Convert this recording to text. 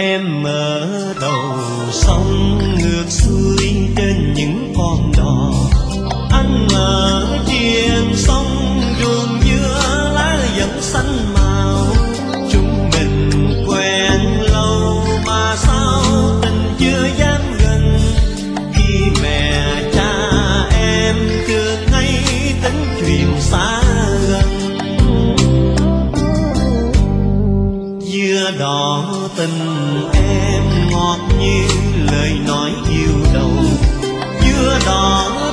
Em ở đầu sông ngược xuôi trên những con đò, anh ở riêng sông đường dưa lá vẫn xanh màu. Chúng mình quen lâu mà sao tình chưa dám gần, khi mẹ cha em thường hay tính chuyện xa gần. Dưa đỏ tình em ngọt như lời nói yêu đầu, dưa đỏ